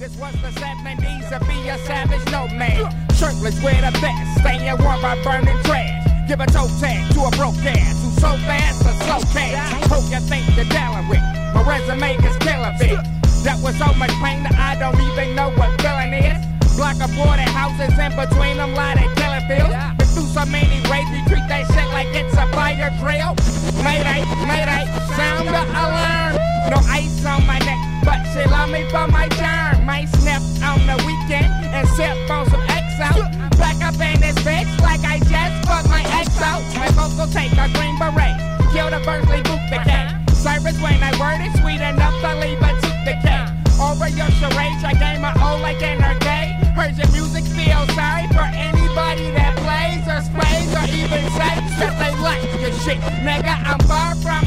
This was the 70s to be a savage nomad. Shirtless with a vest, staying warm by burning trash. Give a toe tag to a broke ass who's so fast or so cash. Hope you think you're dealing with. My resume is killing it. That was so much pain that I don't even know what feeling is. Block of boarded houses in between them, lie they killing fields. Been through so many ways, we treat that shit like it's a fire drill. Mayday, mayday, sound the alarm. No ice on my neck, but she love me for my charm. Might snap on the weekend and sip on some XO. Back up in this bitch like I just fucked my XO. My folks will take a green beret, kill the birds, leave boot the cat. Service when I word it, sweet enough to leave a tooth decay. Over your charades, I gave my old like an arcade. Heard your music, feel sorry for anybody that plays or sprays or even says that they like your shit. Nigga, I'm far from